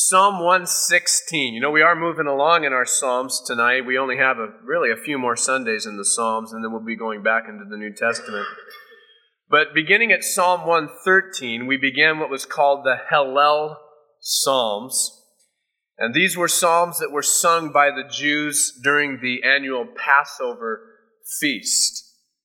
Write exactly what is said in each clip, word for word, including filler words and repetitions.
Psalm one sixteen. You know, we are moving along in our Psalms tonight. We only have a, really a few more Sundays in the Psalms, and then we'll be going back into the New Testament. But beginning at Psalm one thirteen, we began what was called the Hallel Psalms. And these were psalms that were sung by the Jews during the annual Passover feast.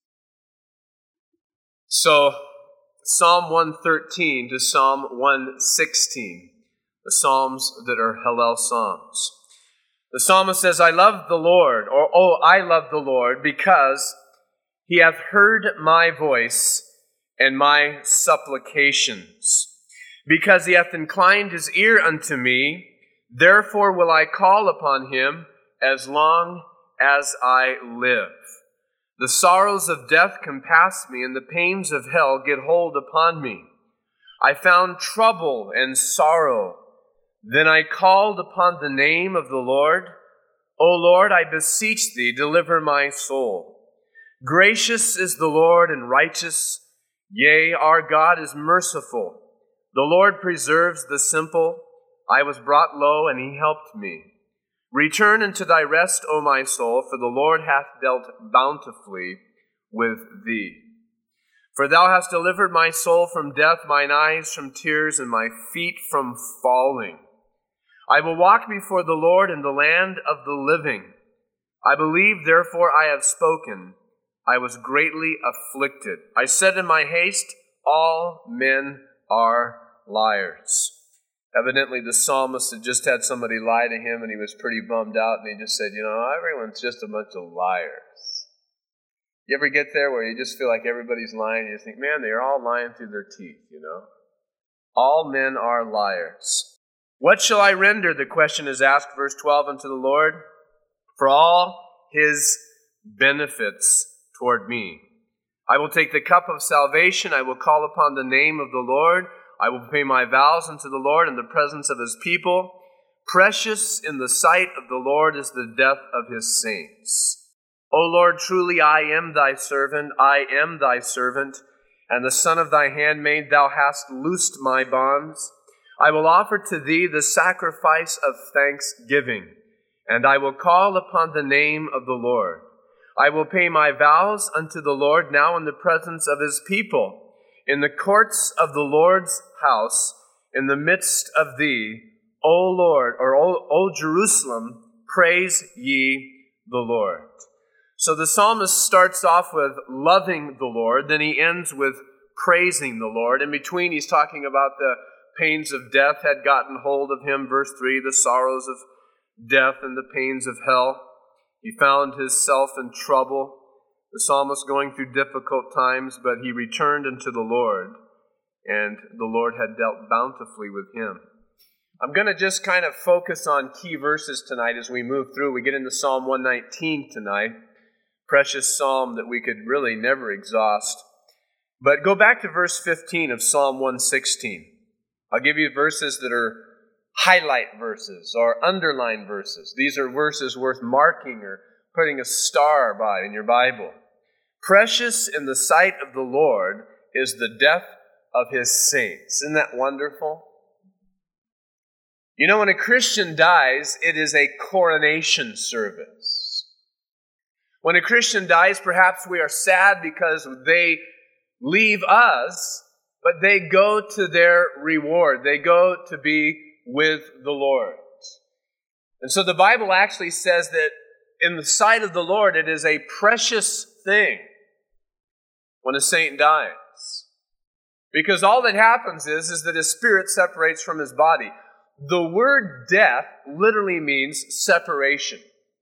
So, Psalm one thirteen to Psalm one sixteen. The psalms that are Hallel psalms. The psalmist says, I love the Lord, or, oh, I love the Lord, because he hath heard my voice and my supplications. Because he hath inclined his ear unto me, therefore will I call upon him as long as I live. The sorrows of death compass me, and the pains of hell get hold upon me. I found trouble and sorrow. Then I called upon the name of the Lord. O Lord, I beseech thee, deliver my soul. Gracious is the Lord and righteous. Yea, our God is merciful. The Lord preserves the simple. I was brought low, and he helped me. Return unto thy rest, O my soul, for the Lord hath dealt bountifully with thee. For thou hast delivered my soul from death, mine eyes from tears, and my feet from falling. I will walk before the Lord in the land of the living. I believe, therefore I have spoken. I was greatly afflicted. I said in my haste, all men are liars. Evidently, the psalmist had just had somebody lie to him, and he was pretty bummed out, and he just said, you know, everyone's just a bunch of liars. You ever get there where you just feel like everybody's lying, and you just think, man, they're all lying through their teeth, you know? All men are liars. What shall I render, the question is asked, verse twelve, unto the Lord, for all his benefits toward me? I will take the cup of salvation, I will call upon the name of the Lord, I will pay my vows unto the Lord in the presence of his people. Precious in the sight of the Lord is the death of his saints. O Lord, truly I am thy servant, I am thy servant, and the son of thy handmaid, thou hast loosed my bonds. I will offer to thee the sacrifice of thanksgiving, and I will call upon the name of the Lord. I will pay my vows unto the Lord now in the presence of his people, in the courts of the Lord's house, in the midst of thee, O Lord, or O, o Jerusalem, praise ye the Lord. So the psalmist starts off with loving the Lord, then he ends with praising the Lord. In between, he's talking about the pains of death had gotten hold of him, verse three, the sorrows of death and the pains of hell. He found himself in trouble. The psalmist going through difficult times, but he returned unto the Lord, and the Lord had dealt bountifully with him. I'm going to just kind of focus on key verses tonight as we move through. We get into Psalm one nineteen tonight, precious psalm that we could really never exhaust. But go back to verse fifteen of Psalm one sixteen. I'll give you verses that are highlight verses or underline verses. These are verses worth marking or putting a star by in your Bible. Precious in the sight of the Lord is the death of his saints. Isn't that wonderful? You know, when a Christian dies, it is a coronation service. When a Christian dies, perhaps we are sad because they leave us, but they go to their reward. They go to be with the Lord. And so the Bible actually says that in the sight of the Lord, it is a precious thing when a saint dies. Because all that happens is, is that his spirit separates from his body. The word death literally means separation.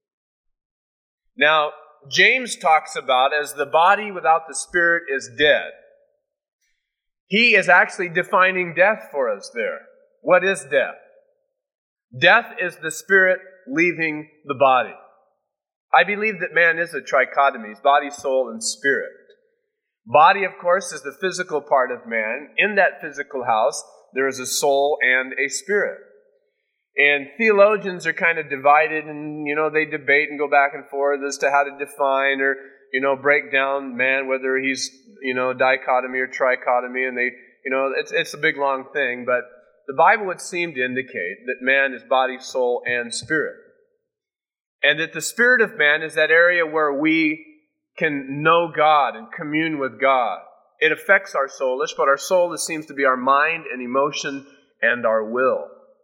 Now, James talks about as the body without the spirit is dead. He is actually defining death for us there. What is death? Death is the spirit leaving the body. I believe that man is a trichotomy, body, soul, and spirit. Body, of course, is the physical part of man. In that physical house, there is a soul and a spirit. And theologians are kind of divided, and, you know, they debate and go back and forth as to how to define or, you know, break down man, whether he's, you know, dichotomy or trichotomy, and they, you know, it's it's a big, long thing, but the Bible would seem to indicate that man is body, soul, and spirit. And that the spirit of man is that area where we can know God and commune with God. It affects our soulish, but our soul seems to be our mind and emotion and our will.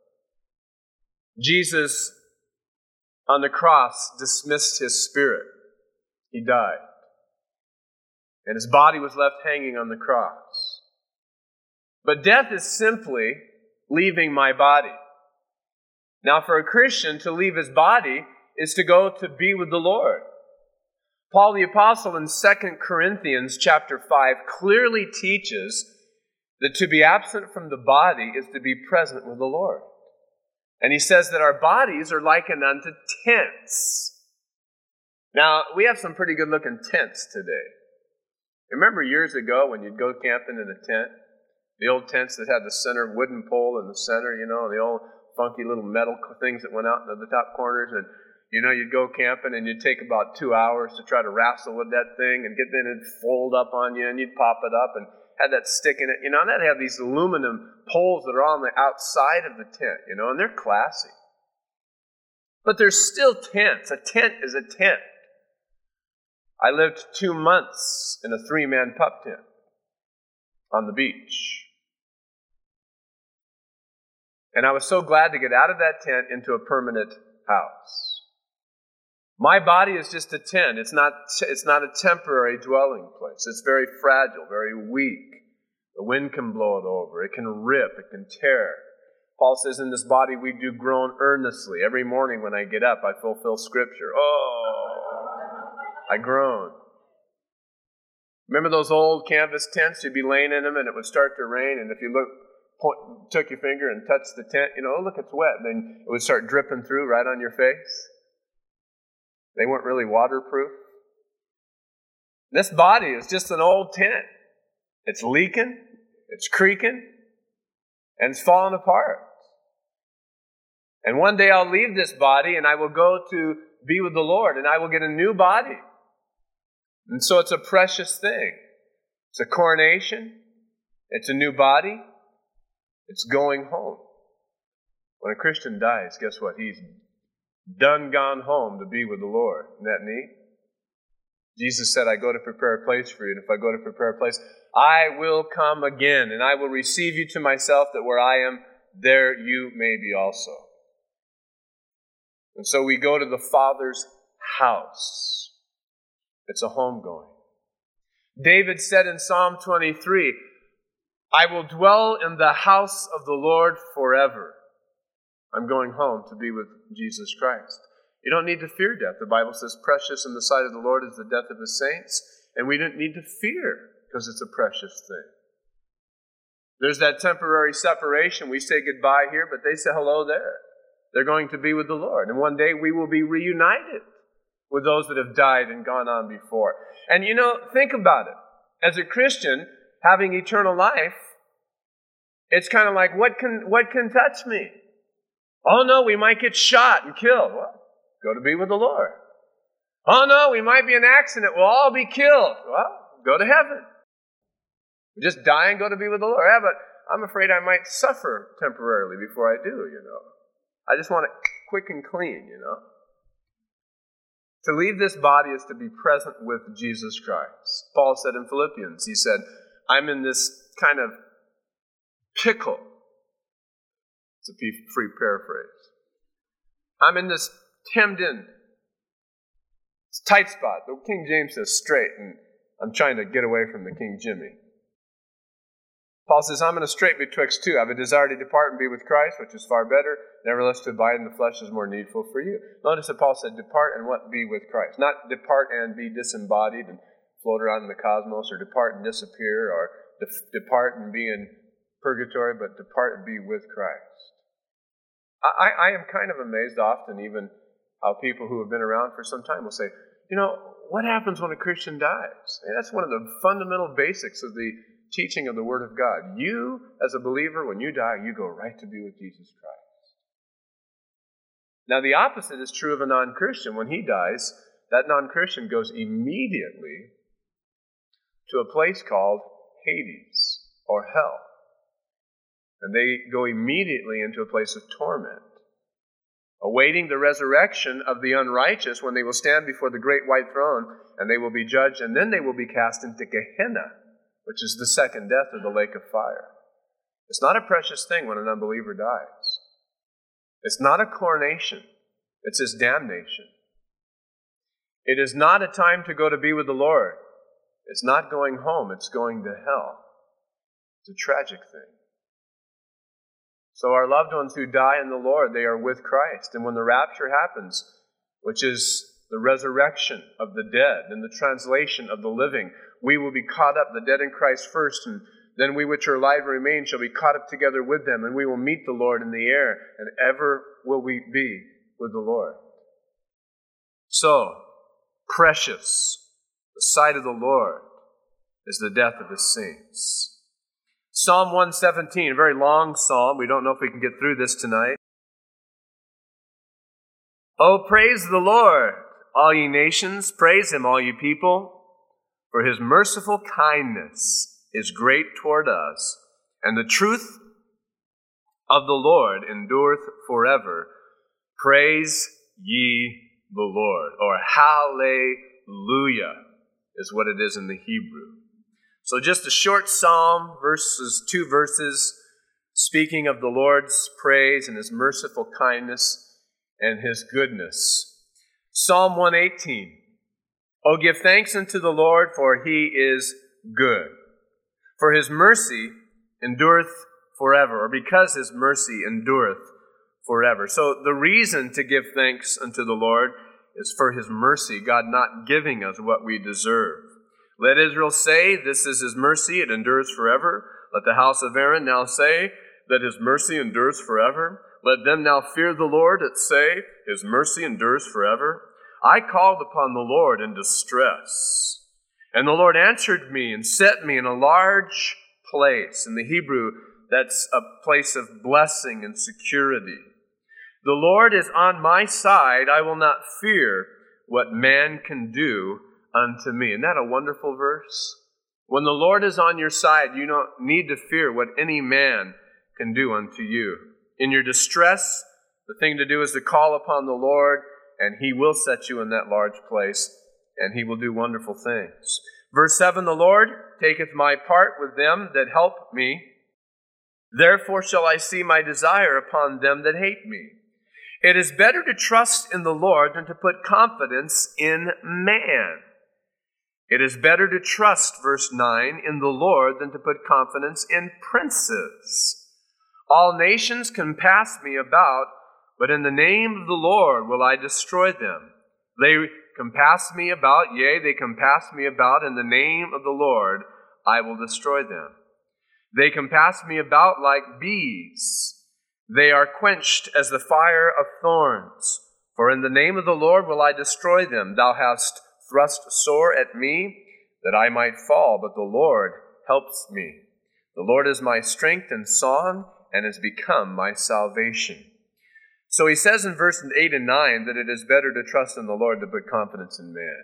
Jesus, on the cross, dismissed his spirit. He died. And his body was left hanging on the cross. But death is simply leaving my body. Now, for a Christian, to leave his body is to go to be with the Lord. Paul the Apostle in Second Corinthians chapter five clearly teaches that to be absent from the body is to be present with the Lord. And he says that our bodies are likened unto tents. Now, we have some pretty good-looking tents today. Remember years ago when you'd go camping in a tent? The old tents that had the center wooden pole in the center, you know, the old funky little metal things that went out into the top corners. And, you know, you'd go camping and you'd take about two hours to try to wrestle with that thing and get then it'd fold up on you and you'd pop it up and had that stick in it. You know, and they'd have these aluminum poles that are on the outside of the tent, you know, and they're classy. But there's still tents. A tent is a tent. I lived two months in a three-man pup tent on the beach. And I was so glad to get out of that tent into a permanent house. My body is just a tent. It's not, it's not a temporary dwelling place. It's very fragile, very weak. The wind can blow it over. It can rip. It can tear. Paul says, in this body we do groan earnestly. Every morning when I get up, I fulfill Scripture. Oh, I groan. Remember those old canvas tents? You'd be laying in them and it would start to rain. And if you look, point, took your finger and touched the tent, you know, oh, look, it's wet. And then it would start dripping through right on your face. They weren't really waterproof. This body is just an old tent. It's leaking, it's creaking, and it's falling apart. And one day I'll leave this body and I will go to be with the Lord and I will get a new body. And so it's a precious thing. It's a coronation. It's a new body. It's going home. When a Christian dies, guess what? He's done gone home to be with the Lord. Isn't that neat? Jesus said, I go to prepare a place for you. And if I go to prepare a place, I will come again and I will receive you to myself, that where I am, there you may be also. And so we go to the Father's house. It's a homegoing. David said in Psalm twenty-three, I will dwell in the house of the Lord forever. I'm going home to be with Jesus Christ. You don't need to fear death. The Bible says, precious in the sight of the Lord is the death of his saints. And we don't need to fear because it's a precious thing. There's that temporary separation. We say goodbye here, but they say hello there. They're going to be with the Lord. And one day we will be reunited with those that have died and gone on before. And you know, think about it. As a Christian, having eternal life, it's kind of like, what can what can touch me? Oh no, we might get shot and killed. Well, go to be with the Lord. Oh no, we might be in an accident. We'll all be killed. Well, go to heaven. Just die and go to be with the Lord. Yeah, but I'm afraid I might suffer temporarily before I do, you know. I just want it quick and clean, you know. To leave this body is to be present with Jesus Christ. Paul said in Philippians, he said, I'm in this kind of pickle. It's a free paraphrase. I'm in this hemmed in tight spot. The King James says straight, and I'm trying to get away from the King Jimmy. Paul says, I'm in a strait betwixt two. I have a desire to depart and be with Christ, which is far better. Nevertheless, to abide in the flesh is more needful for you. Notice that Paul said, depart and what? Be with Christ. Not depart and be disembodied and float around in the cosmos, or depart and disappear, or de- depart and be in purgatory, but depart and be with Christ. I, I am kind of amazed often, even how people who have been around for some time will say, you know, what happens when a Christian dies? And that's one of the fundamental basics of the teaching of the Word of God. You, as a believer, when you die, you go right to be with Jesus Christ. Now, the opposite is true of a non-Christian. When he dies, that non-Christian goes immediately to a place called Hades, or hell. and they go immediately into a place of torment, awaiting the resurrection of the unrighteous when they will stand before the great white throne, and they will be judged, and then they will be cast into Gehenna, which is the second death of the lake of fire. It's not a precious thing when an unbeliever dies. It's not a coronation. It's his damnation. It is not a time to go to be with the Lord. It's not going home. It's going to hell. It's a tragic thing. So our loved ones who die in the Lord, they are with Christ. And when the rapture happens, which is the resurrection of the dead and the translation of the living, we will be caught up, the dead in Christ first, and then we which are alive and remain shall be caught up together with them, and we will meet the Lord in the air, and ever will we be with the Lord. So, precious, the sight of the Lord is the death of his saints. Psalm one seventeen, a very long psalm. We don't know if we can get through this tonight. Oh, praise the Lord, all ye nations. Praise him, all ye people. For his merciful kindness is great toward us, and the truth of the Lord endureth forever. Praise ye the Lord. Or hallelujah is what it is in the Hebrew. So just a short psalm, verses, two verses, speaking of the Lord's praise and his merciful kindness and his goodness. Psalm one eighteen. Oh, give thanks unto the Lord, for he is good. For his mercy endureth forever, or because his mercy endureth forever. So the reason to give thanks unto the Lord is for his mercy, God not giving us what we deserve. Let Israel say, this is his mercy, it endures forever. Let the house of Aaron now say that his mercy endures forever. Let them now fear the Lord that say, his mercy endures forever. I called upon the Lord in distress, and the Lord answered me and set me in a large place. In the Hebrew, that's a place of blessing and security. The Lord is on my side. I will not fear what man can do unto me. Isn't that a wonderful verse? When the Lord is on your side, you don't need to fear what any man can do unto you. In your distress, the thing to do is to call upon the Lord, and he will set you in that large place, and he will do wonderful things. Verse seven, the Lord taketh my part with them that help me. Therefore shall I see my desire upon them that hate me. It is better to trust in the Lord than to put confidence in man. It is better to trust, verse nine, in the Lord than to put confidence in princes. All nations compass me about, but in the name of the Lord will I destroy them. They compass me about, yea, they compass me about, in the name of the Lord I will destroy them. They compass me about like bees. They are quenched as the fire of thorns. For in the name of the Lord will I destroy them. Thou hast thrust sore at me, that I might fall, but the Lord helps me. The Lord is my strength and song, and has become my salvation. So he says in verses eight and nine that it is better to trust in the Lord than to put confidence in man.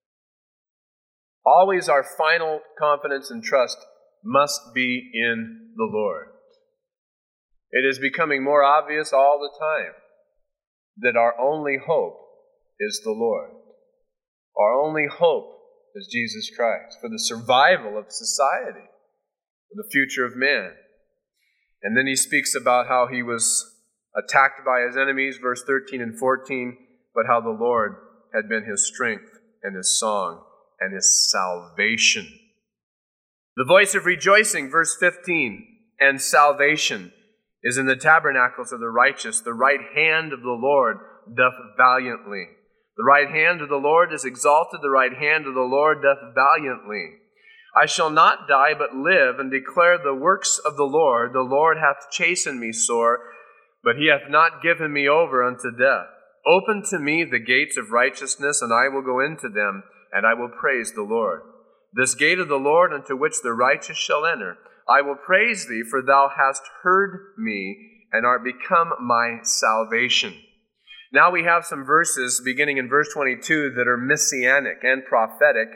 Always our final confidence and trust must be in the Lord. It is becoming more obvious all the time that our only hope is the Lord. Our only hope is Jesus Christ for the survival of society, for the future of man. And then he speaks about how he was attacked by his enemies, verse thirteen and fourteen, but how the Lord had been his strength and his song and his salvation. The voice of rejoicing, verse fifteen, and salvation is in the tabernacles of the righteous. The right hand of the Lord doth valiantly. The right hand of the Lord is exalted. The right hand of the Lord doth valiantly. I shall not die, but live, and declare the works of the Lord. The Lord hath chastened me sore, but he hath not given me over unto death. Open to me the gates of righteousness, and I will go into them, and I will praise the Lord. This gate of the Lord unto which the righteous shall enter. I will praise thee, for thou hast heard me, and art become my salvation. Now we have some verses, beginning in verse twenty-two, that are messianic and prophetic,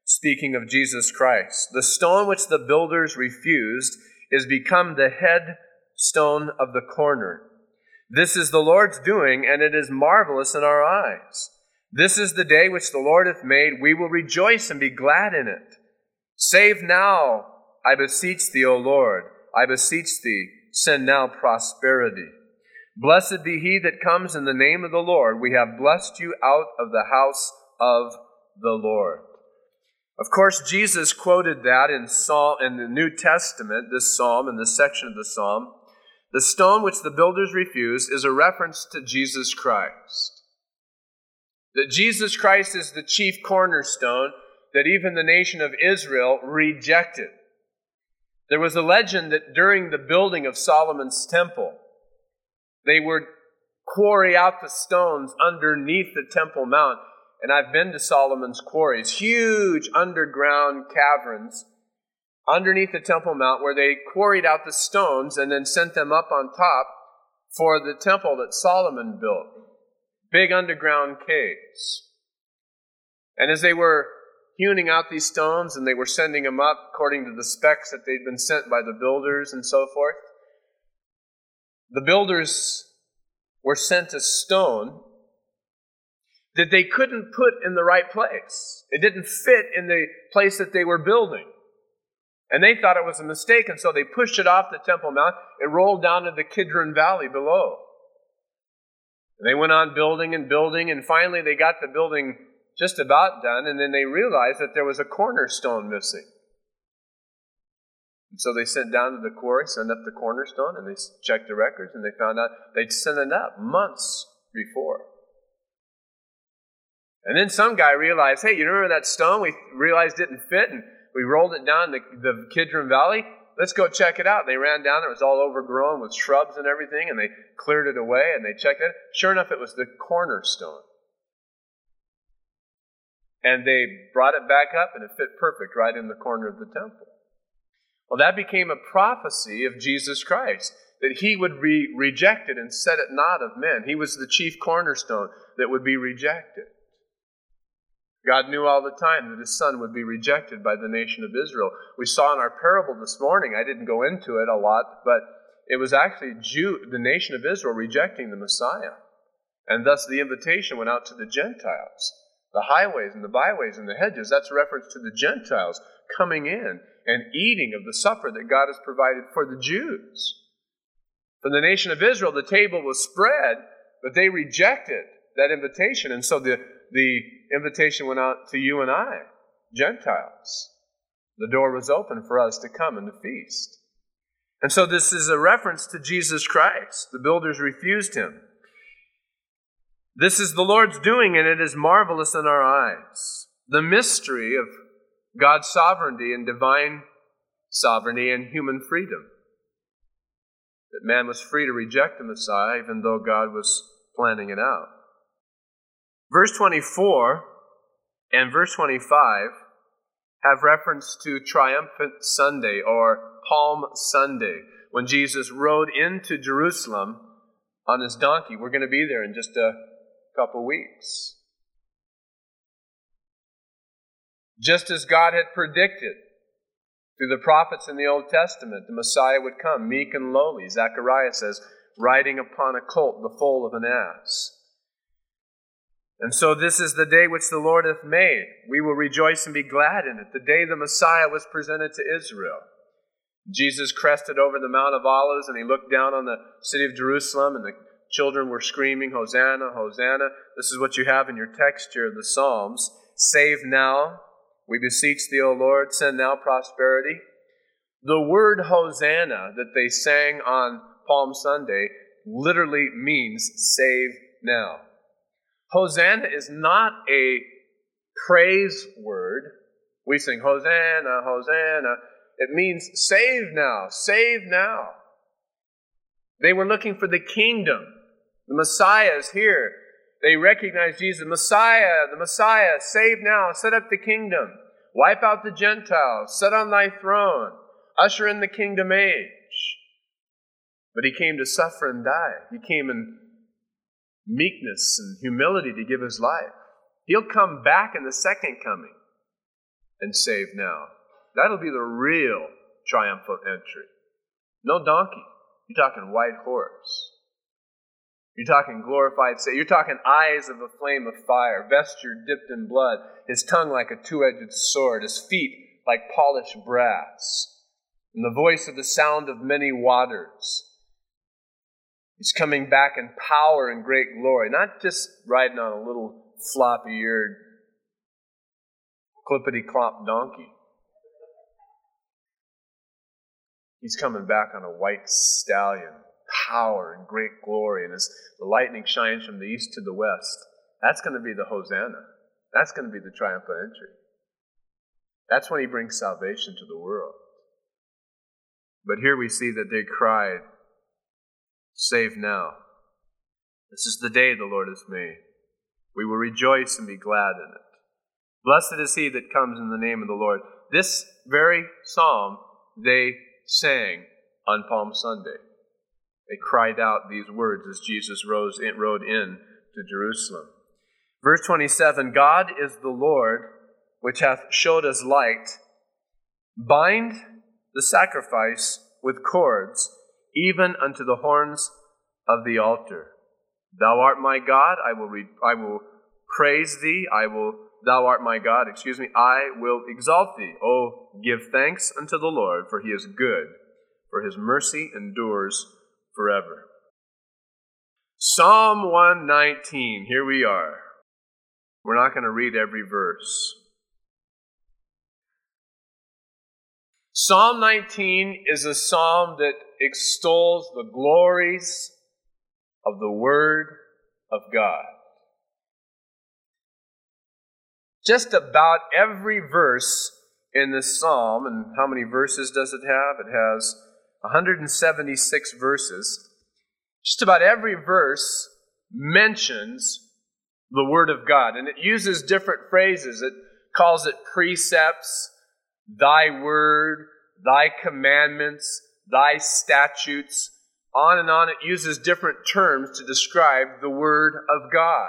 speaking of Jesus Christ. The stone which the builders refused is become the head stone of the corner. This is the Lord's doing, and it is marvelous in our eyes. This is the day which the Lord hath made. We will rejoice and be glad in it. Save now, I beseech thee, O Lord. I beseech thee, send now prosperity. Blessed be he that comes in the name of the Lord. We have blessed you out of the house of the Lord. Of course, Jesus quoted that in Psalm, in the New Testament, this psalm, in this section of the psalm. The stone which the builders refused is a reference to Jesus Christ. That Jesus Christ is the chief cornerstone that even the nation of Israel rejected. There was a legend that during the building of Solomon's temple, they would quarry out the stones underneath the Temple Mount. And I've been to Solomon's quarries, huge underground caverns underneath the Temple Mount where they quarried out the stones and then sent them up on top for the temple that Solomon built. Big underground caves. And as they were hewing out these stones and they were sending them up according to the specs that they'd been sent by the builders and so forth, the builders were sent a stone that they couldn't put in the right place. It didn't fit in the place that they were building. And they thought it was a mistake, and so they pushed it off the Temple Mount. It rolled down to the Kidron Valley below. And they went on building and building, and finally they got the building just about done, and then they realized that there was a cornerstone missing. And so they sent down to the quarry, sent up the cornerstone, and they checked the records, and they found out they'd sent it up months before. And then some guy realized, hey, you remember that stone we realized didn't fit, and we rolled it down the, the Kidron Valley? Let's go check it out. They ran down. It was all overgrown with shrubs and everything, and they cleared it away, and they checked it. Sure enough, it was the cornerstone. And they brought it back up, and it fit perfect right in the corner of the temple. Well, that became a prophecy of Jesus Christ, that he would be rejected and set at naught of men. He was the chief cornerstone that would be rejected. God knew all the time that his son would be rejected by the nation of Israel. We saw in our parable this morning, I didn't go into it a lot, but it was actually Jew, the nation of Israel rejecting the Messiah. And thus the invitation went out to the Gentiles. The highways and the byways and the hedges, that's a reference to the Gentiles coming in and eating of the supper that God has provided for the Jews. For the nation of Israel, the table was spread, but they rejected that invitation. And so the, the invitation went out to you and I, Gentiles. The door was open for us to come and to feast. And so this is a reference to Jesus Christ. The builders refused him. This is the Lord's doing, and it is marvelous in our eyes. The mystery of God's sovereignty and divine sovereignty and human freedom. That man was free to reject the Messiah, even though God was planning it out. Verse twenty-four and verse twenty-five have reference to Triumphant Sunday or Palm Sunday, when Jesus rode into Jerusalem on his donkey. We're going to be there in just a couple weeks. Just as God had predicted through the prophets in the Old Testament, the Messiah would come meek and lowly. Zechariah says, riding upon a colt, the foal of an ass. And so this is the day which the Lord hath made. We will rejoice and be glad in it. The day the Messiah was presented to Israel. Jesus crested over the Mount of Olives, and he looked down on the city of Jerusalem, and the children were screaming, Hosanna, Hosanna. This is what you have in your text here of the Psalms. Save now, we beseech thee, O Lord, send now prosperity. The word Hosanna that they sang on Palm Sunday literally means save now. Hosanna is not a praise word. We sing Hosanna, Hosanna. It means save now, save now. They were looking for the kingdom. The Messiah is here. They recognize Jesus. Messiah, the Messiah, save now, set up the kingdom. Wipe out the Gentiles, sit on thy throne, usher in the kingdom age. But he came to suffer and die. He came in meekness and humility to give his life. He'll come back in the second coming and save now. That'll be the real triumphal entry. No donkey. You're talking white horse. You're talking glorified Savior. You're talking eyes of a flame of fire, vesture dipped in blood, his tongue like a two-edged sword, his feet like polished brass, and the voice of the sound of many waters. He's coming back in power and great glory, not just riding on a little floppy-eared, clippity-clop donkey. He's coming back on a white stallion, power and great glory, and as the lightning shines from the east to the west, that's going to be the Hosanna. That's going to be the triumphant entry. That's when he brings salvation to the world. But here we see that they cried, "Save now. This is the day the Lord has made. We will rejoice and be glad in it. Blessed is he that comes in the name of the Lord." This very psalm they sang on Palm Sunday. They cried out these words as Jesus rose in, rode in to Jerusalem. Verse twenty-seven, "God is the Lord, which hath showed us light. Bind the sacrifice with cords, even unto the horns of the altar. Thou art my God, I will re- I will praise thee, I will, thou art my God, excuse me, I will exalt thee. Oh, give thanks unto the Lord, for he is good, for his mercy endures forever." Psalm one nineteen, here we are. We're not going to read every verse. Psalm nineteen is a psalm that extols the glories of the Word of God. Just about every verse in this psalm, and how many verses does it have? It has one hundred seventy-six verses. Just about every verse mentions the Word of God, and it uses different phrases. It calls it precepts, thy word, thy commandments, thy statutes, on and on. It uses different terms to describe the Word of God.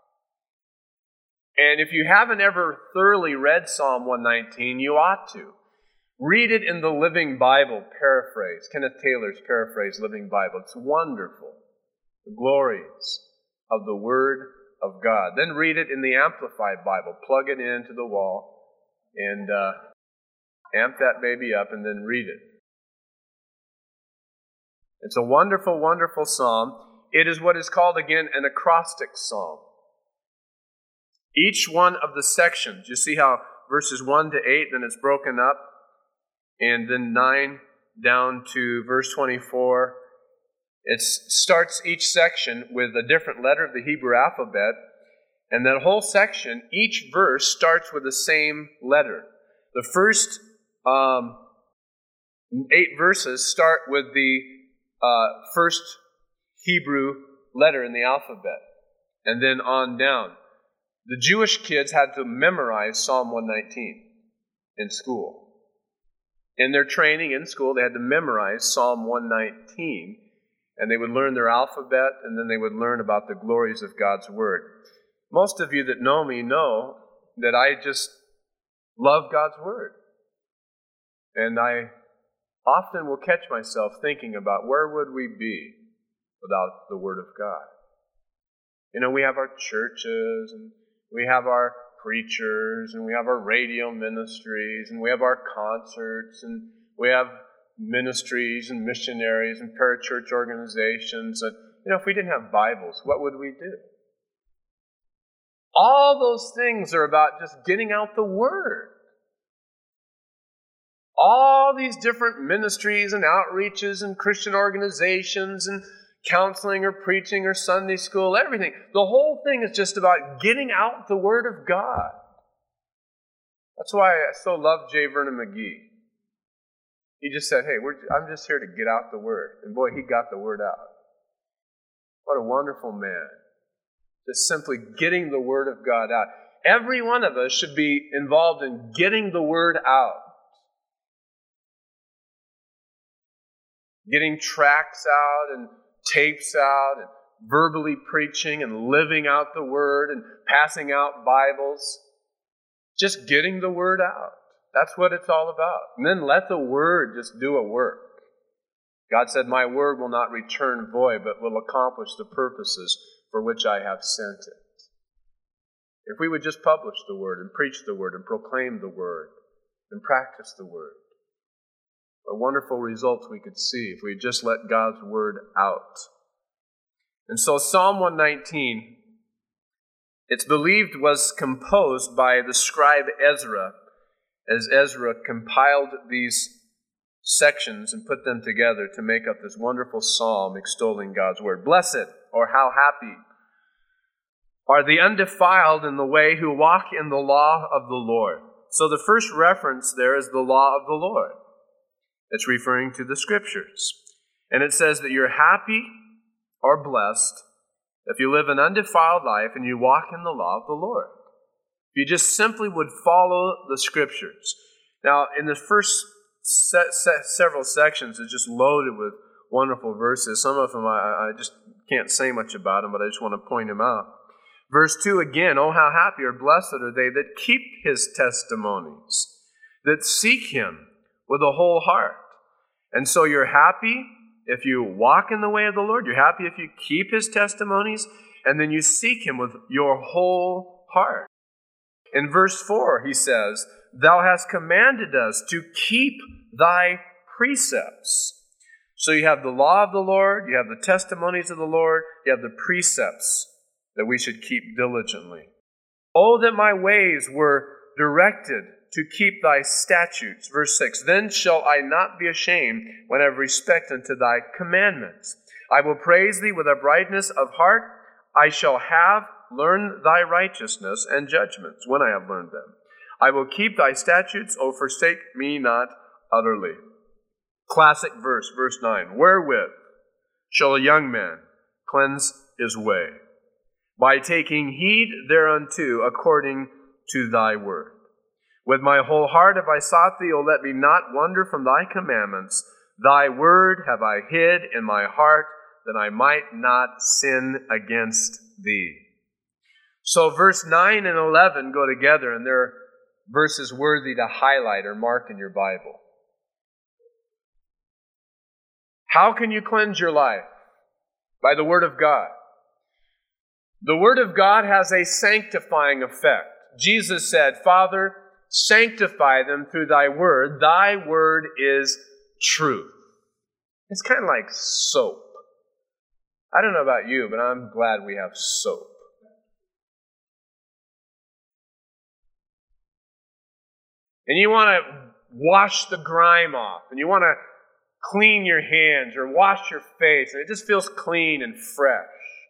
And if you haven't ever thoroughly read Psalm one nineteen, you ought to. Read it in the Living Bible paraphrase, Kenneth Taylor's paraphrase, Living Bible. It's wonderful. The glories of the Word of God. Then read it in the Amplified Bible. Plug it into the wall and uh, amp that baby up and then read it. It's a wonderful, wonderful psalm. It is what is called, again, an acrostic psalm. Each one of the sections, you see how verses one to eight, then it's broken up, and then nine down to verse twenty-four. It starts each section with a different letter of the Hebrew alphabet, and that whole section, each verse starts with the same letter. The first um, eight verses start with the uh, first Hebrew letter in the alphabet, and then on down. The Jewish kids had to memorize Psalm one nineteen in school. In their training in school, they had to memorize Psalm one nineteen, and they would learn their alphabet, and then they would learn about the glories of God's Word. Most of you that know me know that I just love God's Word. And I often will catch myself thinking about where would we be without the Word of God. You know, we have our churches, and we have our preachers, and we have our radio ministries, and we have our concerts, and we have ministries and missionaries and parachurch organizations. And, you know, if we didn't have Bibles, what would we do? All those things are about just getting out the Word. All these different ministries and outreaches and Christian organizations and counseling or preaching or Sunday school, everything. The whole thing is just about getting out the Word of God. That's why I so love J. Vernon McGee. He just said, hey, we're, I'm just here to get out the Word. And boy, he got the Word out. What a wonderful man. Just simply getting the Word of God out. Every one of us should be involved in getting the Word out. Getting tracts out and tapes out and verbally preaching and living out the Word and passing out Bibles. Just getting the Word out. That's what it's all about. And then let the Word just do a work. God said, my word will not return void, but will accomplish the purposes for which I have sent it. If we would just publish the word and preach the word and proclaim the word and practice the word, what wonderful results we could see if we just let God's word out. And so Psalm one nineteen, it's believed was composed by the scribe Ezra, as Ezra compiled these sections and put them together to make up this wonderful psalm extolling God's word. Blessed, or how happy, are the undefiled in the way who walk in the law of the Lord. So the first reference there is the law of the Lord. It's referring to the Scriptures. And it says that you're happy or blessed if you live an undefiled life and you walk in the law of the Lord. If you just simply would follow the Scriptures. Now, in the first se- se- several sections, it's just loaded with wonderful verses. Some of them I, I just can't say much about them, but I just want to point them out. Verse two again, oh, how happy or blessed are they that keep his testimonies, that seek him with a whole heart. And so you're happy if you walk in the way of the Lord. You're happy if you keep his testimonies, and then you seek him with your whole heart. In verse four, he says, thou hast commanded us to keep thy precepts. So you have the law of the Lord, you have the testimonies of the Lord, you have the precepts that we should keep diligently. Oh, that my ways were directed to keep thy statutes. Verse six, then shall I not be ashamed when I have respect unto thy commandments. I will praise thee with uprightness of heart. I shall have learned thy righteousness and judgments when I have learned them. I will keep thy statutes, O forsake me not utterly. Classic verse, verse nine. Wherewith shall a young man cleanse his way? By taking heed thereunto according to thy word. With my whole heart have I sought thee, O let me not wander from thy commandments. Thy word have I hid in my heart, that I might not sin against thee. So verse nine and eleven go together, and they're verses worthy to highlight or mark in your Bible. How can you cleanse your life? By the word of God. The word of God has a sanctifying effect. Jesus said, Father, sanctify them through thy word. Thy word is truth. It's kind of like soap. I don't know about you, but I'm glad we have soap. And you want to wash the grime off, and you want to clean your hands or wash your face, and it just feels clean and fresh.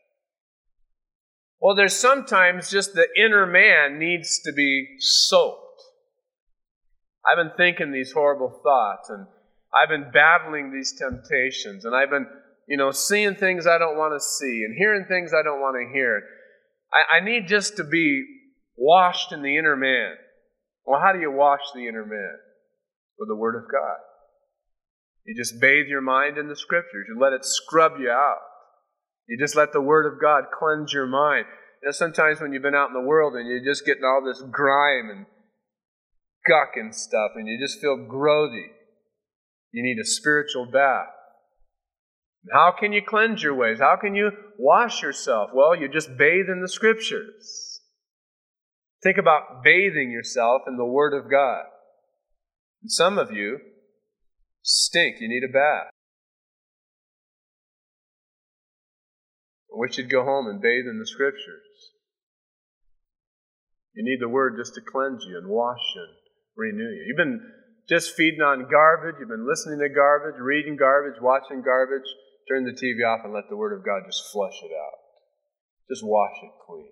Well, there's sometimes just the inner man needs to be soaped. I've been thinking these horrible thoughts, and I've been battling these temptations, and I've been, you know, seeing things I don't want to see and hearing things I don't want to hear. I, I need just to be washed in the inner man. Well, how do you wash the inner man? With the Word of God. You just bathe your mind in the Scriptures. You let it scrub you out. You just let the Word of God cleanse your mind. You know, sometimes when you've been out in the world and you're just getting all this grime and guck and stuff, and you just feel grody, you need a spiritual bath. How can you cleanse your ways? How can you wash yourself? Well, you just bathe in the Scriptures. Think about bathing yourself in the Word of God. And some of you stink. You need a bath. I wish you'd go home and bathe in the Scriptures. You need the Word just to cleanse you and wash you and renew you. You've been just feeding on garbage. You've been listening to garbage, reading garbage, watching garbage. Turn the T V off and let the Word of God just flush it out. Just wash it clean.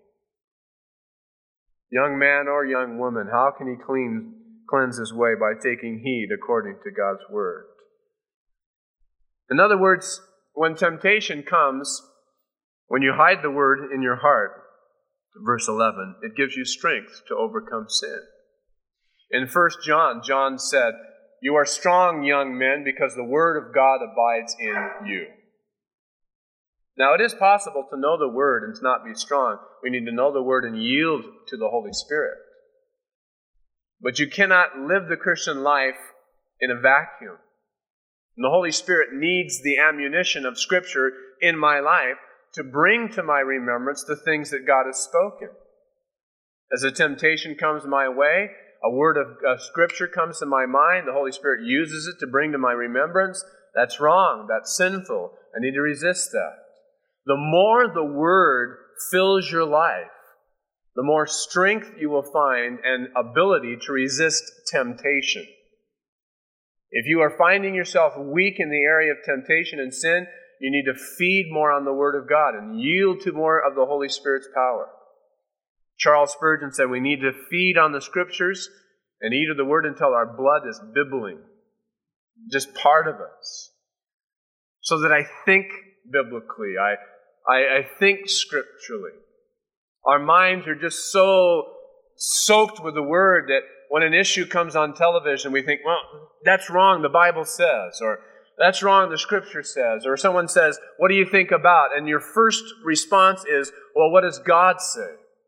Young man or young woman, how can he clean, cleanse his way? By taking heed according to God's Word. In other words, when temptation comes, when you hide the Word in your heart, verse eleven, it gives you strength to overcome sin. In First John, John said, you are strong, young men, because the Word of God abides in you. Now, it is possible to know the Word and to not be strong. We need to know the Word and yield to the Holy Spirit. But you cannot live the Christian life in a vacuum. And the Holy Spirit needs the ammunition of Scripture in my life to bring to my remembrance the things that God has spoken. As a temptation comes my way, a word of uh, Scripture comes to my mind, the Holy Spirit uses it to bring to my remembrance. That's wrong. That's sinful. I need to resist that. The more the Word fills your life, the more strength you will find and ability to resist temptation. If you are finding yourself weak in the area of temptation and sin, you need to feed more on the Word of God and yield to more of the Holy Spirit's power. Charles Spurgeon said we need to feed on the Scriptures and eat of the Word until our blood is bibbling, just part of us. So that I think biblically, I, I, I think scripturally. Our minds are just so soaked with the Word that when an issue comes on television, we think, well, that's wrong, the Bible says, or that's wrong, the Scripture says, or someone says, what do you think about? And your first response is, well, what does God say?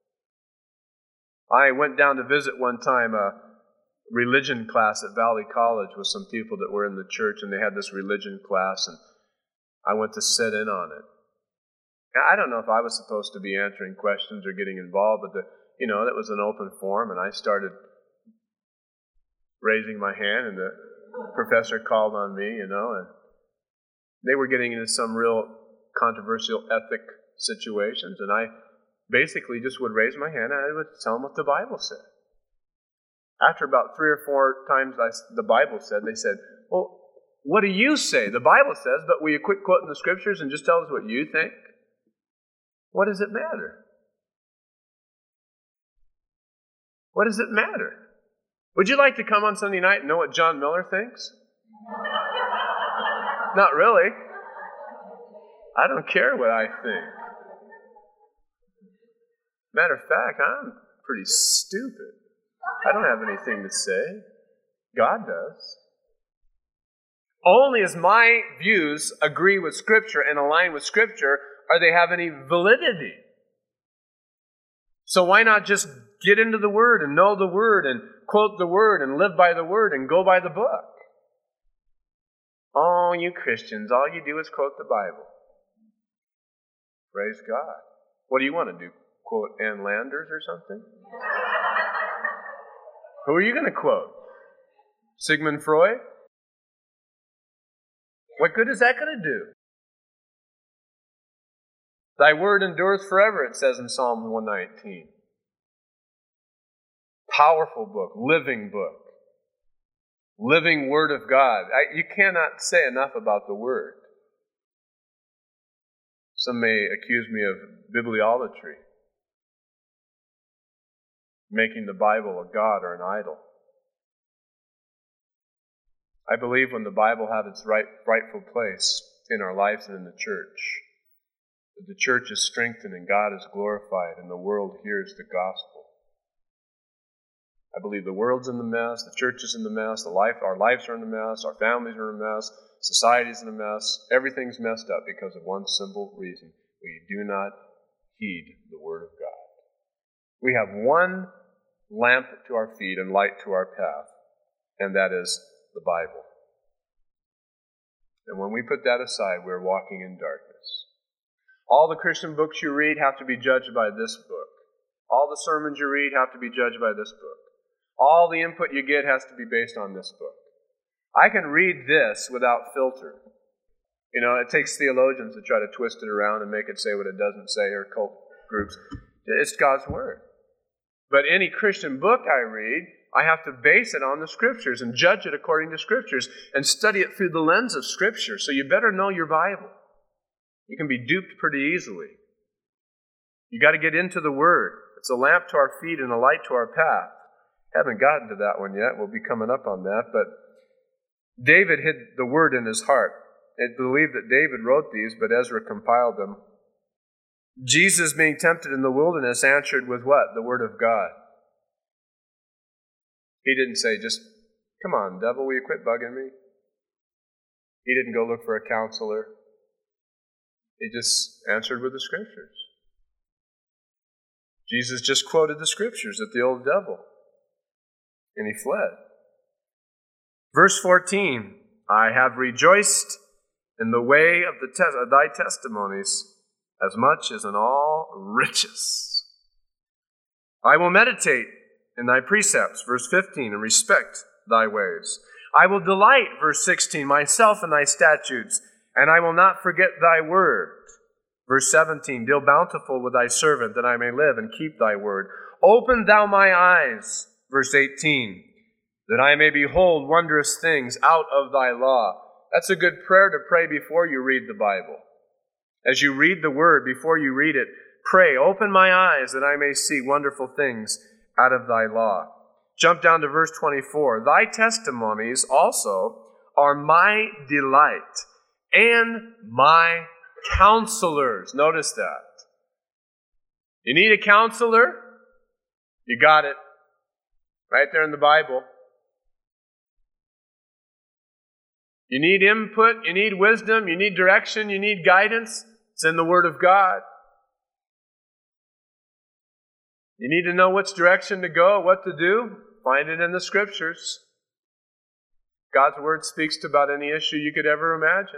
I went down to visit one time a religion class at Valley College with some people that were in the church, and they had this religion class, and I went to sit in on it. I don't know if I was supposed to be answering questions or getting involved, but the, you know, that was an open forum, and I started raising my hand, and the professor called on me, you know, and they were getting into some real controversial ethic situations, and I basically just would raise my hand and I would tell them what the Bible said. After about three or four times I, the Bible said, they said, well, what do you say? The Bible says, but will you quit quoting the Scriptures and just tell us what you think? What does it matter? What does it matter? Would you like to come on Sunday night and know what John Miller thinks? Not really. I don't care what I think. Matter of fact, I'm pretty stupid. I don't have anything to say. God does. Only as my views agree with Scripture and align with Scripture are they have any validity. So why not just get into the Word and know the Word and quote the Word and live by the Word and go by the book? Oh, you Christians, all you do is quote the Bible. Praise God. What do you want to do? Quote Ann Landers or something? Who are you going to quote? Sigmund Freud? What good is that going to do? Thy word endures forever, it says in Psalm one nineteen. Powerful book, living book. Living Word of God. I, you cannot say enough about the Word. Some may accuse me of bibliolatry, making the Bible a god or an idol. I believe when the Bible has its right, rightful place in our lives and in the church, that the church is strengthened and God is glorified and the world hears the gospel. I believe the world's in the mess, the church is in the mess, the life, our lives are in the mess, our families are in a mess, society's in a mess. Everything's messed up because of one simple reason. We do not heed the Word of God. We have one lamp to our feet and light to our path, and that is the Bible. And when we put that aside, we're walking in darkness. All the Christian books you read have to be judged by this book. All the sermons you read have to be judged by this book. All the input you get has to be based on this book. I can read this without filter. You know, it takes theologians to try to twist it around and make it say what it doesn't say, or cult groups. It's God's Word. But any Christian book I read, I have to base it on the Scriptures and judge it according to Scriptures and study it through the lens of Scripture. So you better know your Bible. You can be duped pretty easily. You got to get into the Word. It's a lamp to our feet and a light to our path. Haven't gotten to that one yet. We'll be coming up on that. But David hid the Word in his heart. It's believed that David wrote these, but Ezra compiled them. Jesus, being tempted in the wilderness, answered with what? The Word of God. He didn't say, just, come on, devil, will you quit bugging me? He didn't go look for a counselor. He just answered with the Scriptures. Jesus just quoted the Scriptures at the old devil, and he fled. Verse fourteen, I have rejoiced in the way of the te- of thy testimonies as much as in all riches. I will meditate in thy precepts, verse fifteen, and respect thy ways. I will delight, verse sixteen, myself in thy statutes, and I will not forget thy word. Verse seventeen, deal bountiful with thy servant, that I may live and keep thy word. Open thou my eyes, verse eighteen, that I may behold wondrous things out of thy law. That's a good prayer to pray before you read the Bible. As you read the word, before you read it, pray, open my eyes that I may see wonderful things out of thy law. Jump down to verse twenty-four. Thy testimonies also are my delight and my counselors. Notice that. You need a counselor? You got it. Right there in the Bible. You need input, you need wisdom, you need direction, you need guidance. It's in the Word of God. You need to know which direction to go, what to do. Find it in the Scriptures. God's Word speaks to about any issue you could ever imagine.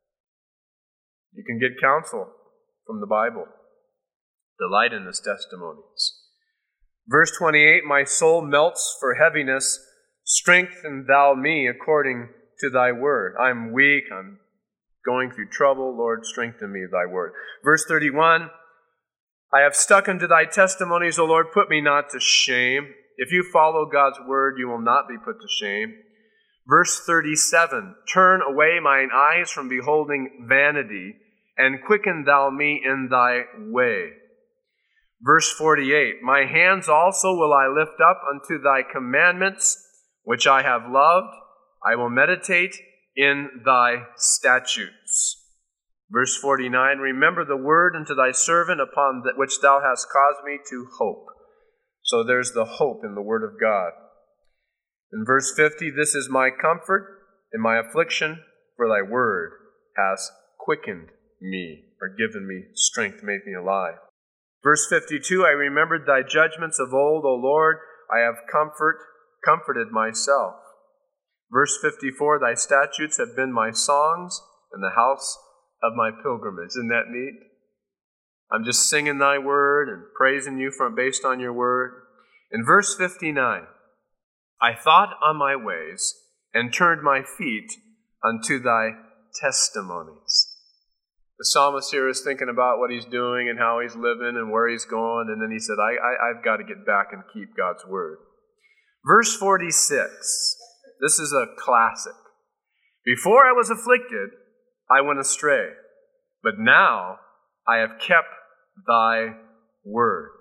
You can get counsel from the Bible. Delight in His testimonies. Verse twenty-eight, my soul melts for heaviness. Strengthen thou me according to thy word. I'm weak. I'm going through trouble. Lord, strengthen me, thy word. Verse thirty-one, I have stuck unto thy testimonies, O Lord, put me not to shame. If you follow God's word, you will not be put to shame. Verse thirty-seven, turn away mine eyes from beholding vanity, and quicken thou me in thy way. Verse forty-eight, my hands also will I lift up unto thy commandments, which I have loved. I will meditate in thy statutes. Verse forty-nine, remember the word unto thy servant upon that which thou hast caused me to hope. So there's the hope in the word of God. In verse fifty, this is my comfort in my affliction, for thy word has quickened me, or given me strength, made me alive. Verse fifty-two, I remembered thy judgments of old, O Lord, I have comfort, comforted myself. Verse fifty-four, thy statutes have been my songs in the house of my pilgrimage. Isn't that neat? I'm just singing thy word and praising you from based on your word. In verse fifty-nine, I thought on my ways and turned my feet unto thy testimonies. The psalmist here is thinking about what he's doing and how he's living and where he's going, and then he said, I, I, I've got to get back and keep God's word. Verse forty-six, this is a classic. Before I was afflicted, I went astray, but now I have kept thy word.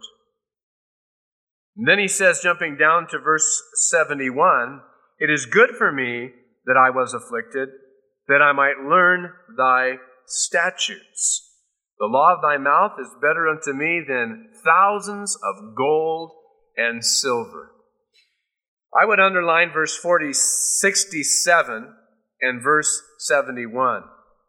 And then he says, jumping down to verse seventy-one, it is good for me that I was afflicted, that I might learn thy statutes. The law of thy mouth is better unto me than thousands of gold and silver. I would underline verse forty, sixty-seven and verse seventy-one.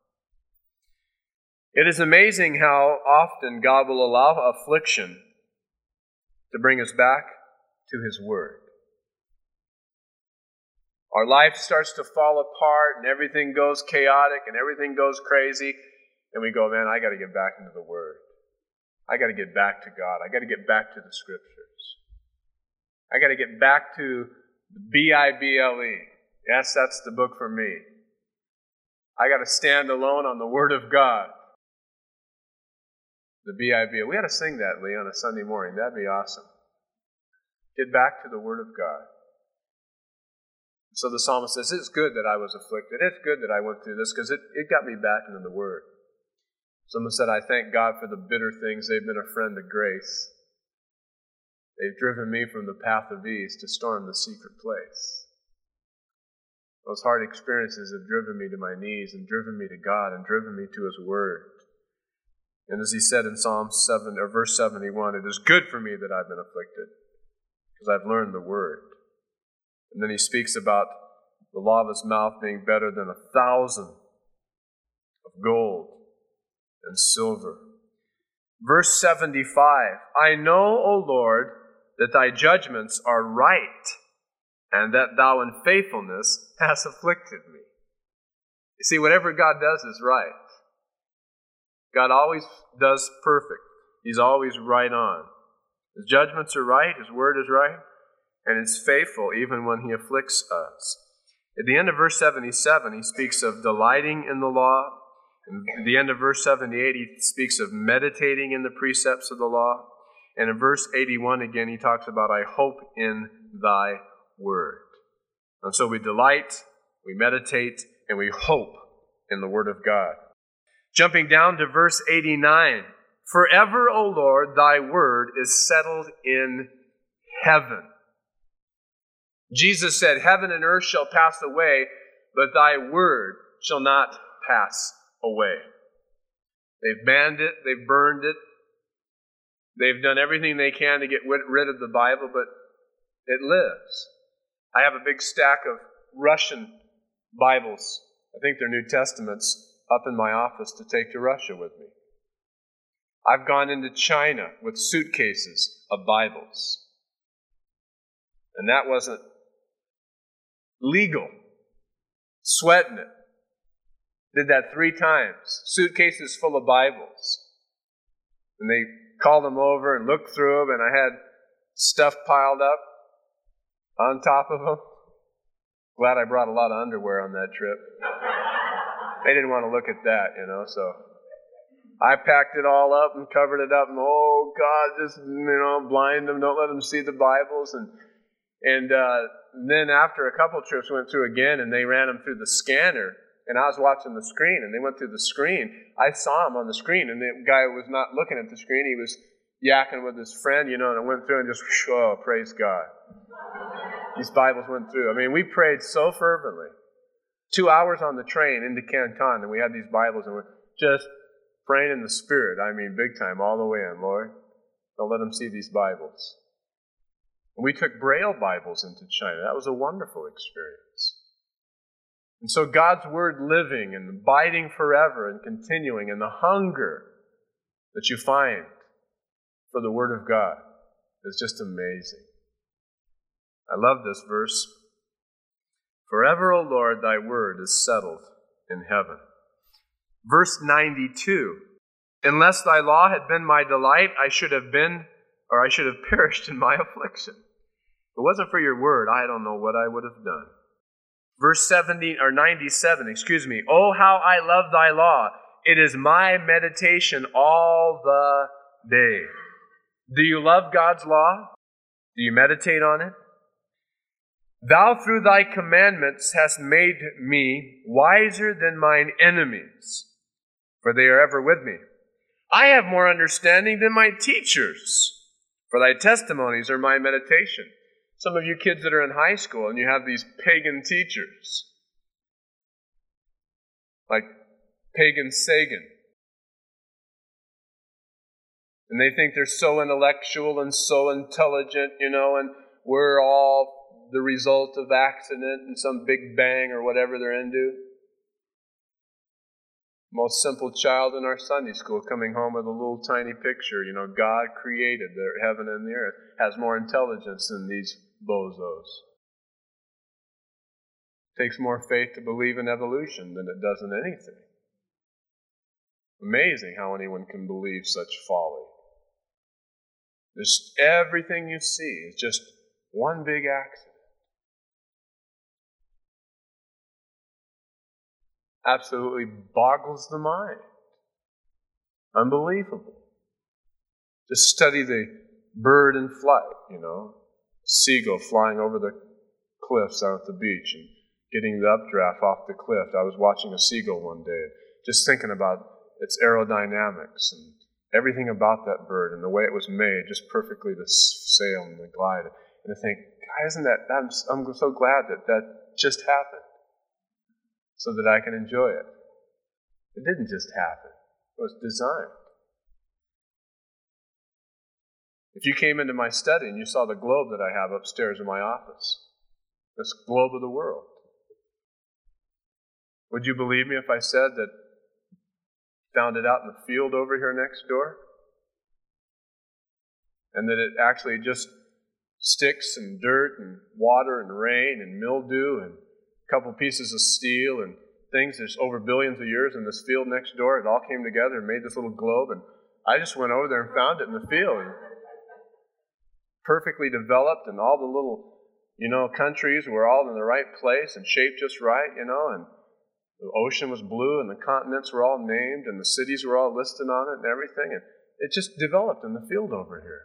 It is amazing how often God will allow affliction to bring us back to His Word. Our life starts to fall apart and everything goes chaotic and everything goes crazy. And we go, man, I got to get back into the Word. I got to get back to God. I got to get back to the Scriptures. I got to get back to the B I B L E. Yes, that's the book for me. I got to stand alone on the Word of God. The B I B L E. We ought to sing that, Lee, on a Sunday morning. That'd be awesome. Get back to the Word of God. So the psalmist says, it's good that I was afflicted. It's good that I went through this because it, it got me back into the Word. Someone said, I thank God for the bitter things. They've been a friend of grace. They've driven me from the path of ease to storm the secret place. Those hard experiences have driven me to my knees and driven me to God and driven me to His Word. And as he said in Psalm seven or verse seventy-one, it is good for me that I've been afflicted because I've learned the Word. And then he speaks about the law of his mouth being better than a thousand of gold and silver. Verse seventy-five, I know, O Lord, that thy judgments are right, and that thou in faithfulness hast afflicted me. You see, whatever God does is right. God always does perfect. He's always right on. His judgments are right, His word is right, and it's faithful even when He afflicts us. At the end of verse seventy-seven, he speaks of delighting in the law. At the end of verse seventy-eight, he speaks of meditating in the precepts of the law. And in verse eighty-one, again, he talks about, I hope in thy word. And so we delight, we meditate, and we hope in the word of God. Jumping down to verse eighty-nine, forever, O Lord, thy word is settled in heaven. Jesus said, heaven and earth shall pass away, but thy word shall not pass away. They've banned it, they've burned it, they've done everything they can to get rid of the Bible, but it lives. I have a big stack of Russian Bibles. I think they're New Testaments up in my office to take to Russia with me. I've gone into China with suitcases of Bibles. And that wasn't legal. Sweating it. Did that three times. Suitcases full of Bibles. And they called them over and looked through them, and I had stuff piled up on top of them. Glad I brought a lot of underwear on that trip. They didn't want to look at that, you know, so I packed it all up and covered it up, and oh God, just, you know, blind them, don't let them see the Bibles. And and uh, then after a couple trips, went through again, and they ran them through the scanner, and I was watching the screen, and they went through the screen. I saw them on the screen, and the guy was not looking at the screen. He was yakking with his friend, you know, and it went through and just, oh, praise God. These Bibles went through. I mean, we prayed so fervently. Two hours on the train into Canton, and we had these Bibles, and we're just praying in the Spirit. I mean, big time, all the way in, Lord. Don't let them see these Bibles. And we took Braille Bibles into China. That was a wonderful experience. And so God's Word living and abiding forever and continuing, and the hunger that you find for the Word of God is just amazing. I love this verse. Forever, O Lord, thy word is settled in heaven. Verse ninety-two. Unless thy law had been my delight, I should have been, or I should have perished in my affliction. If it wasn't for your word, I don't know what I would have done. Verse seventy or ninety-seven, excuse me. Oh, how I love thy law. It is my meditation all the day. Do you love God's law? Do you meditate on it? Thou through thy commandments hast made me wiser than mine enemies, for they are ever with me. I have more understanding than my teachers, for thy testimonies are my meditation. Some of you kids that are in high school and you have these pagan teachers, like Pagan Sagan, and they think they're so intellectual and so intelligent, you know, and we're all the result of accident and some big bang or whatever they're into. Most simple child in our Sunday school coming home with a little tiny picture, you know, God created the heaven and the earth, has more intelligence than these bozos. It takes more faith to believe in evolution than it does in anything. Amazing how anyone can believe such folly. Just everything you see is just one big accident. Absolutely boggles the mind. Unbelievable. Just study the bird in flight, you know, seagull flying over the cliffs out at the beach and getting the updraft off the cliff. I was watching a seagull one day, just thinking about its aerodynamics and everything about that bird and the way it was made, just perfectly to sail and to glide. And I think, God, isn't that, I'm, I'm so glad that that just happened, so that I can enjoy it. It didn't just happen. It was designed. If you came into my study and you saw the globe that I have upstairs in my office, this globe of the world, would you believe me if I said that I found it out in the field over here next door? And that it actually just sticks and dirt and water and rain and mildew and couple pieces of steel and things. There's over billions of years in this field next door. It all came together and made this little globe. And I just went over there and found it in the field. And perfectly developed, and all the little, you know, countries were all in the right place and shaped just right, you know, and the ocean was blue and the continents were all named and the cities were all listed on it and everything. And it just developed in the field over here.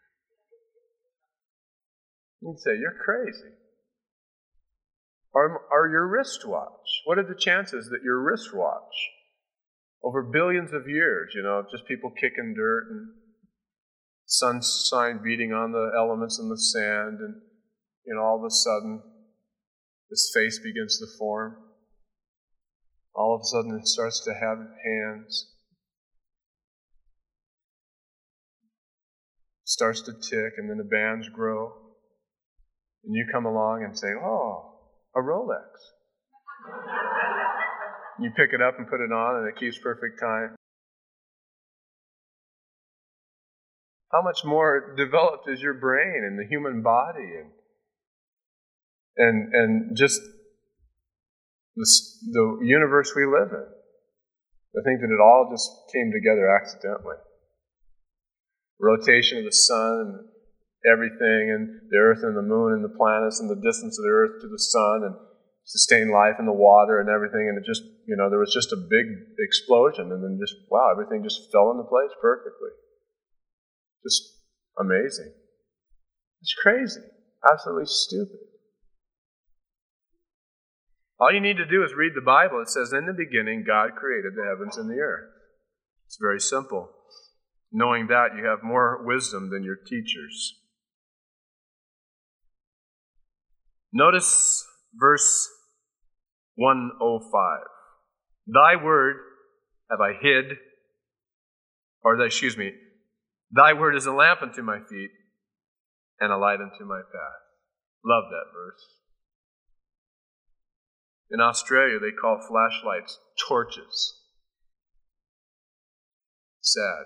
You'd say, you're crazy. Or, or your wristwatch. What are the chances that your wristwatch, over billions of years, you know, just people kicking dirt and sunshine beating on the elements in the sand, and, you know, all of a sudden, this face begins to form. All of a sudden, it starts to have hands. Starts to tick, and then the bands grow. And you come along and say, oh, a Rolex. You pick it up and put it on, and it keeps perfect time. How much more developed is your brain and the human body, and and and just the, the universe we live in? I think that it all just came together accidentally. Rotation of the sun and everything, and the earth and the moon and the planets and the distance of the earth to the sun, and sustained life in the water and everything, and it just, you know, there was just a big explosion, and then just, wow, everything just fell into place perfectly. Just amazing. It's crazy. Absolutely stupid. All you need to do is read the Bible. It says, in the beginning, God created the heavens and the earth. It's very simple. Knowing that, you have more wisdom than your teachers. Notice verse one oh five. Thy word have I hid, or excuse me, thy word is a lamp unto my feet and a light unto my path. Love that verse. In Australia, they call flashlights torches. Sad.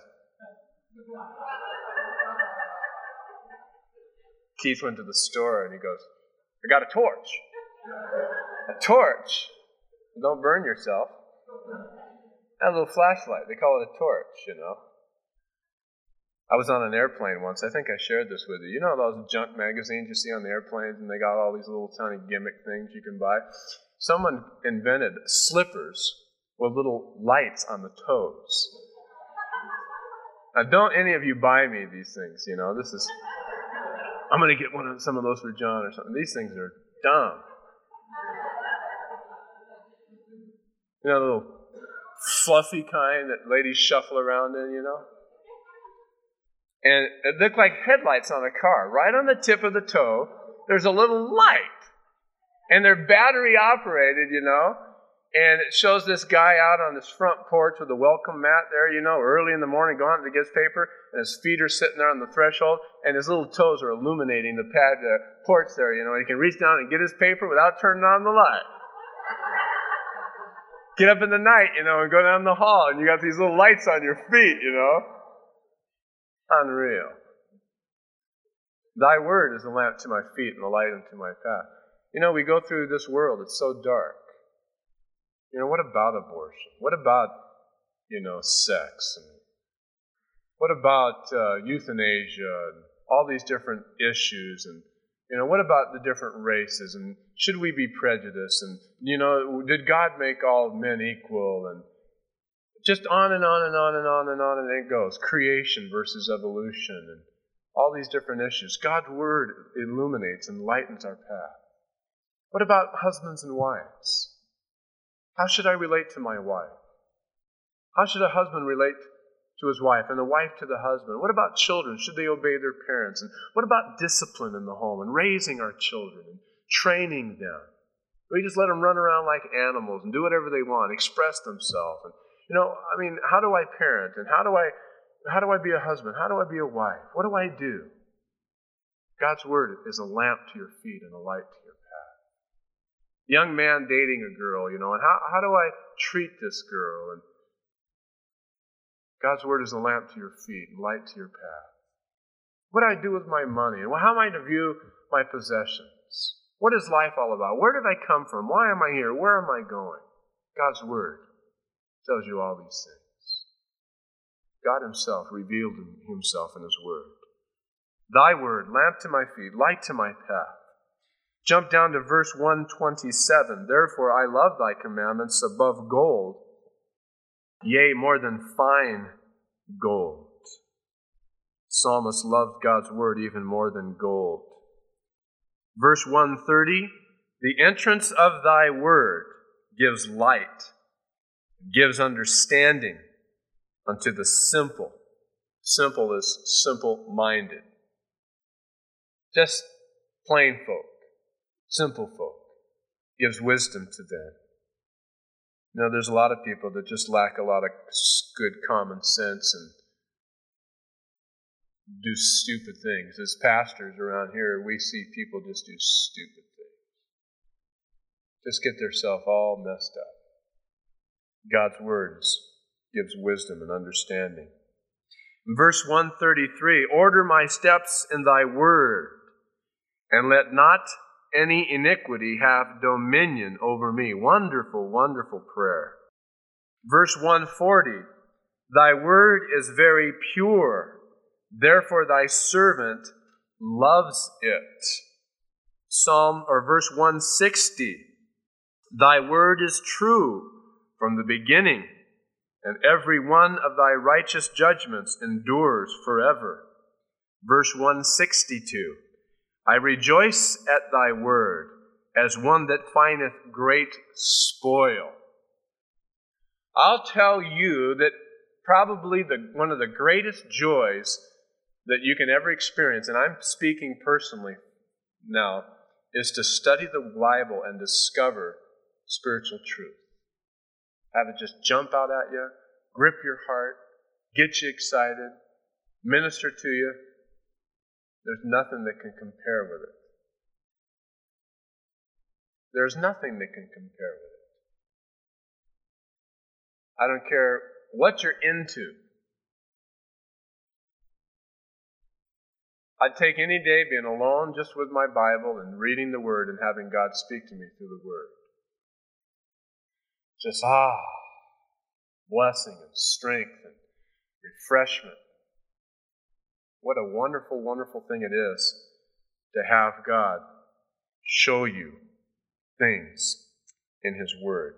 Keith went to the store and he goes, I got a torch. A torch? Don't burn yourself. A little flashlight. They call it a torch, you know. I was on an airplane once. I think I shared this with you. You know those junk magazines you see on the airplanes, and they got all these little tiny gimmick things you can buy? Someone invented slippers with little lights on the toes. Now, don't any of you buy me these things, you know. This is, I'm going to get one of some of those for John or something. These things are dumb. You know, the little fluffy kind that ladies shuffle around in, you know. And it looked like headlights on a car. Right on the tip of the toe, there's a little light. And they're battery operated, you know. And it shows this guy out on his front porch with a welcome mat there, you know, early in the morning, going out to get his paper, and his feet are sitting there on the threshold, and his little toes are illuminating the pad, the porch there, you know. And he can reach down and get his paper without turning on the light. Get up in the night, you know, and go down the hall, and you got these little lights on your feet, you know. Unreal. Thy word is a lamp to my feet and a light unto my path. You know, we go through this world, it's so dark. You know, what about abortion? What about, you know, sex? And what about uh, euthanasia and all these different issues? And, you know, what about the different races? And should we be prejudiced? And, you know, did God make all men equal? And just on and on and on and on and on and it goes. Creation versus evolution and all these different issues. God's word illuminates and lightens our path. What about husbands and wives? How should I relate to my wife? How should a husband relate to his wife and the wife to the husband? What about children? Should they obey their parents? And what about discipline in the home and raising our children and training them? We just let them run around like animals and do whatever they want, express themselves. And, you know, I mean, how do I parent? And how do I, how do I be a husband? How do I be a wife? What do I do? God's word is a lamp to your feet and a light to your path. Young man dating a girl, you know, and how, how do I treat this girl? And God's word is a lamp to your feet and light to your path. What do I do with my money? And how am I to view my possessions? What is life all about? Where did I come from? Why am I here? Where am I going? God's Word tells you all these things. God Himself revealed Himself in His Word. Thy Word, lamp to my feet, light to my path. Jump down to verse one twenty-seven. Therefore I love thy commandments above gold, yea, more than fine gold. Psalmist loved God's Word even more than gold. Verse one thirty, the entrance of thy Word gives light, gives understanding unto the simple. Simple is simple-minded. Just plain folk, simple folk, gives wisdom to them. You know, there's a lot of people that just lack a lot of good common sense and do stupid things. As pastors around here, we see people just do stupid things. Just get themselves all messed up. God's Word gives wisdom and understanding. In verse one thirty-three, order my steps in thy word, and let not any iniquity have dominion over me. Wonderful, wonderful prayer. Verse one forty, thy word is very pure, therefore thy servant loves it. Psalm or verse one sixty, thy word is true from the beginning, and every one of thy righteous judgments endures forever. Verse one sixty-two, I rejoice at thy word, as one that findeth great spoil. I'll tell you that probably the, one of the greatest joys that you can ever experience, and I'm speaking personally now, is to study the Bible and discover spiritual truth. Have it just jump out at you, grip your heart, get you excited, minister to you. There's nothing that can compare with it. There's nothing that can compare with it. I don't care what you're into. I'd take any day being alone just with my Bible and reading the Word and having God speak to me through the Word. Just, ah, blessing and strength and refreshment. What a wonderful, wonderful thing it is to have God show you things in His Word.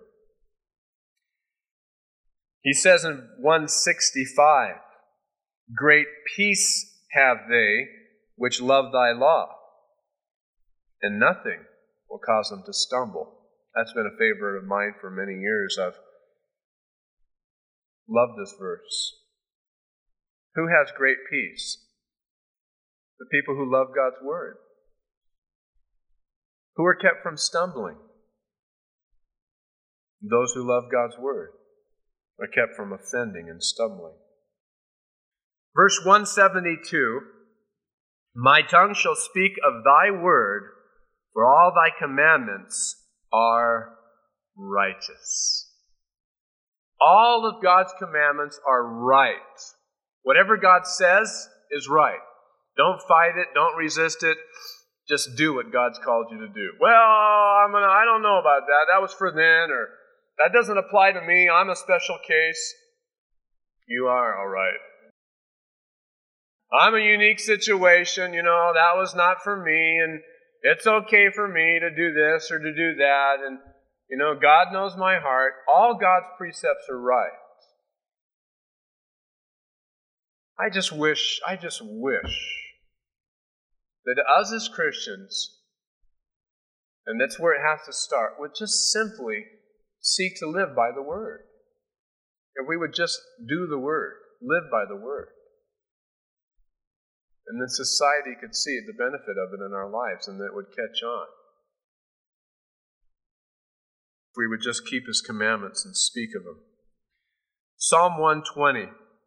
He says in one sixty-five, great peace have they which love thy law, and nothing will cause them to stumble. That's been a favorite of mine for many years. I've loved this verse. Who has great peace? The people who love God's Word. Who are kept from stumbling? Those who love God's Word are kept from offending and stumbling. Verse one seventy-two, my tongue shall speak of thy word, for all thy commandments are righteous. All of God's commandments are right. Whatever God says is right. Don't fight it. Don't resist it. Just do what God's called you to do. Well, I'm gonna, I don't know about that. That was for then, or that doesn't apply to me. I'm a special case. You are, all right. I'm a unique situation. You know, that was not for me, and it's okay for me to do this or to do that. And, you know, God knows my heart. All God's precepts are right. I just wish, I just wish that us as Christians, and that's where it has to start, would just simply seek to live by the Word. If we would just do the Word, live by the Word. And then society could see the benefit of it in our lives, and that it would catch on. If we would just keep His commandments and speak of them. Psalm one twenty.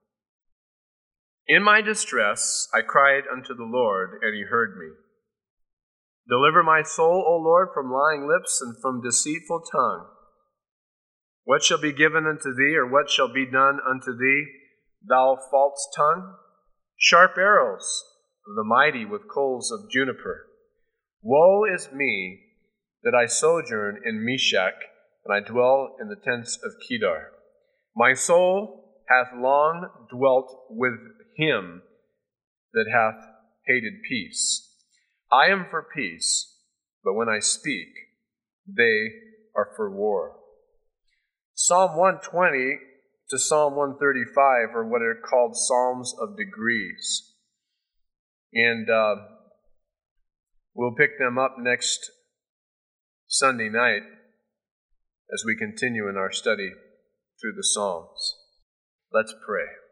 In my distress I cried unto the Lord, and He heard me. Deliver my soul, O Lord, from lying lips and from deceitful tongue. What shall be given unto thee, or what shall be done unto thee, thou false tongue? Sharp arrows of the mighty with coals of juniper. Woe is me that I sojourn in Meshach and I dwell in the tents of Kedar. My soul hath long dwelt with him that hath hated peace. I am for peace, but when I speak, they are for war. Psalm one twenty to Psalm one thirty-five are what are called Psalms of degrees. And uh, we'll pick them up next Sunday night as we continue in our study through the Psalms. Let's pray.